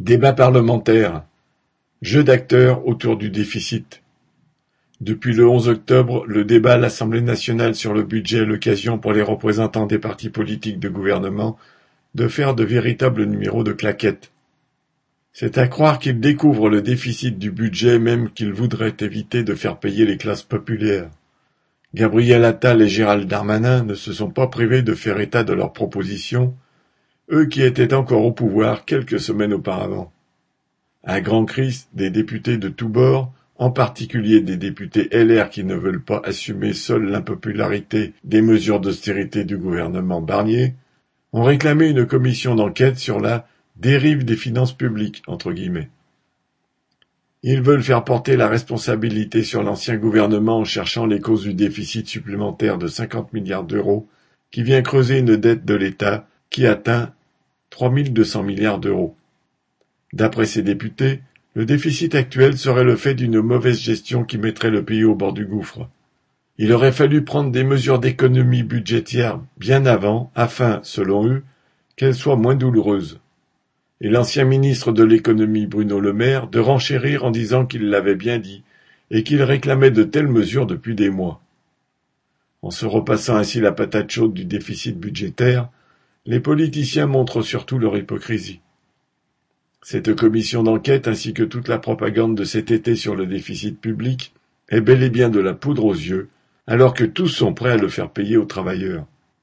Débat parlementaire. Jeu d'acteurs autour du déficit. Depuis le 11 octobre, le débat à l'Assemblée nationale sur le budget est l'occasion pour les représentants des partis politiques de gouvernement de faire de véritables numéros de claquettes. C'est à croire qu'ils découvrent le déficit du budget même qu'ils voudraient éviter de faire payer les classes populaires. Gabriel Attal et Gérald Darmanin ne se sont pas privés de faire état de leurs propositions, eux qui étaient encore au pouvoir quelques semaines auparavant. Un grand cri des députés de tous bords, en particulier des députés LR qui ne veulent pas assumer seuls l'impopularité des mesures d'austérité du gouvernement Barnier, ont réclamé une commission d'enquête sur la « dérive des finances publiques ». Ils veulent faire porter la responsabilité sur l'ancien gouvernement en cherchant les causes du déficit supplémentaire de 50 milliards d'euros qui vient creuser une dette de l'État qui atteint 3 200 milliards d'euros. D'après ces députés, le déficit actuel serait le fait d'une mauvaise gestion qui mettrait le pays au bord du gouffre. Il aurait fallu prendre des mesures d'économie budgétaire bien avant, afin, selon eux, qu'elles soient moins douloureuses. Et l'ancien ministre de l'économie Bruno Le Maire de renchérir en disant qu'il l'avait bien dit et qu'il réclamait de telles mesures depuis des mois. En se repassant ainsi la patate chaude du déficit budgétaire, les politiciens montrent surtout leur hypocrisie. Cette commission d'enquête ainsi que toute la propagande de cet été sur le déficit public est bel et bien de la poudre aux yeux, alors que tous sont prêts à le faire payer aux travailleurs.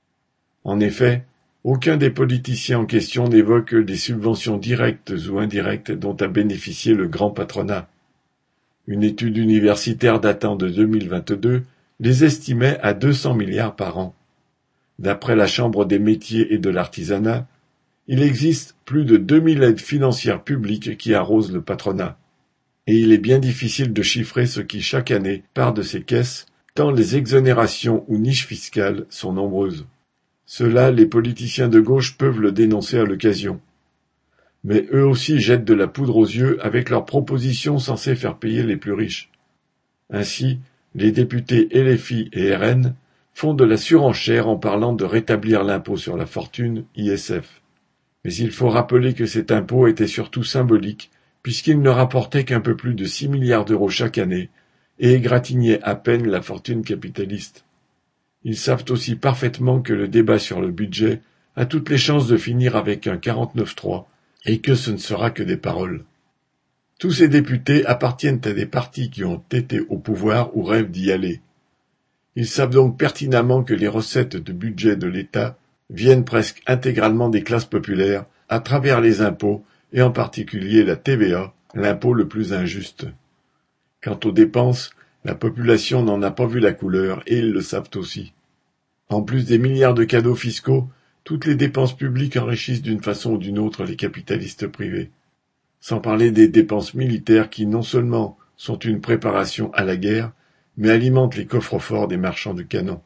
En effet, aucun des politiciens en question n'évoque des subventions directes ou indirectes dont a bénéficié le grand patronat. Une étude universitaire datant de 2022 les estimait à 200 milliards par an. D'après la Chambre des métiers et de l'artisanat, il existe plus de 2000 aides financières publiques qui arrosent le patronat. Et il est bien difficile de chiffrer ce qui chaque année part de ces caisses, tant les exonérations ou niches fiscales sont nombreuses. Cela, les politiciens de gauche peuvent le dénoncer à l'occasion. Mais eux aussi jettent de la poudre aux yeux avec leurs propositions censées faire payer les plus riches. Ainsi, les députés LFI et RN font de la surenchère en parlant de rétablir l'impôt sur la fortune, ISF. Mais il faut rappeler que cet impôt était surtout symbolique, puisqu'il ne rapportait qu'un peu plus de 6 milliards d'euros chaque année et égratignait à peine la fortune capitaliste. Ils savent aussi parfaitement que le débat sur le budget a toutes les chances de finir avec un 49-3 et que ce ne sera que des paroles. Tous ces députés appartiennent à des partis qui ont été au pouvoir ou rêvent d'y aller. Ils savent donc pertinemment que les recettes de budget de l'État viennent presque intégralement des classes populaires à travers les impôts et en particulier la TVA, l'impôt le plus injuste. Quant aux dépenses, la population n'en a pas vu la couleur et ils le savent aussi. En plus des milliards de cadeaux fiscaux, toutes les dépenses publiques enrichissent d'une façon ou d'une autre les capitalistes privés. Sans parler des dépenses militaires qui non seulement sont une préparation à la guerre, mais alimentent les coffres-forts des marchands de canons.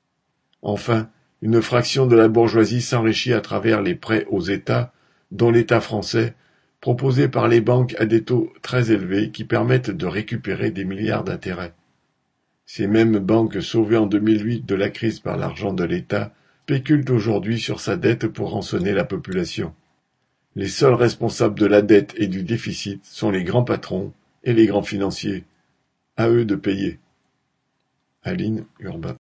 Enfin, une fraction de la bourgeoisie s'enrichit à travers les prêts aux États, dont l'État français, proposés par les banques à des taux très élevés qui permettent de récupérer des milliards d'intérêts. Ces mêmes banques sauvées en 2008 de la crise par l'argent de l'État spéculent aujourd'hui sur sa dette pour rançonner la population. Les seuls responsables de la dette et du déficit sont les grands patrons et les grands financiers. À eux de payer. Aline Urbain.